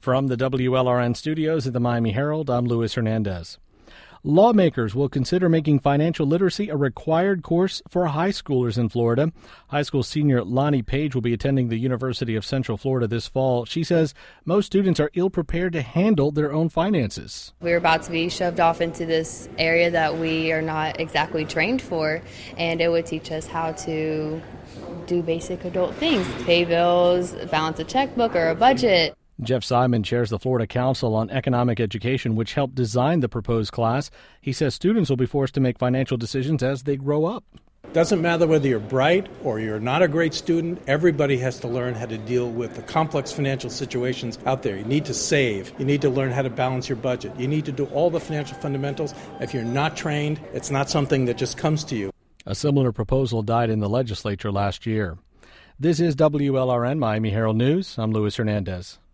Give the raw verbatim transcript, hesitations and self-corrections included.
From the W L R N studios at the Miami Herald, I'm Luis Hernandez. Lawmakers will consider making financial literacy a required course for high schoolers in Florida. High school senior Lonnie Page will be attending the University of Central Florida this fall. She says most students are ill-prepared to handle their own finances. We're about to be shoved off into this area that we are not exactly trained for, and it would teach us how to do basic adult things, pay bills, balance a checkbook or a budget. Jeff Simon chairs the Florida Council on Economic Education, which helped design the proposed class. He says students will be forced to make financial decisions as they grow up. Doesn't matter whether you're bright or you're not a great student, everybody has to learn how to deal with the complex financial situations out there. You need to save. You need to learn how to balance your budget. You need to do all the financial fundamentals. If you're not trained, it's not something that just comes to you. A similar proposal died in the legislature last year. This is W L R N Miami Herald News. I'm Luis Hernandez.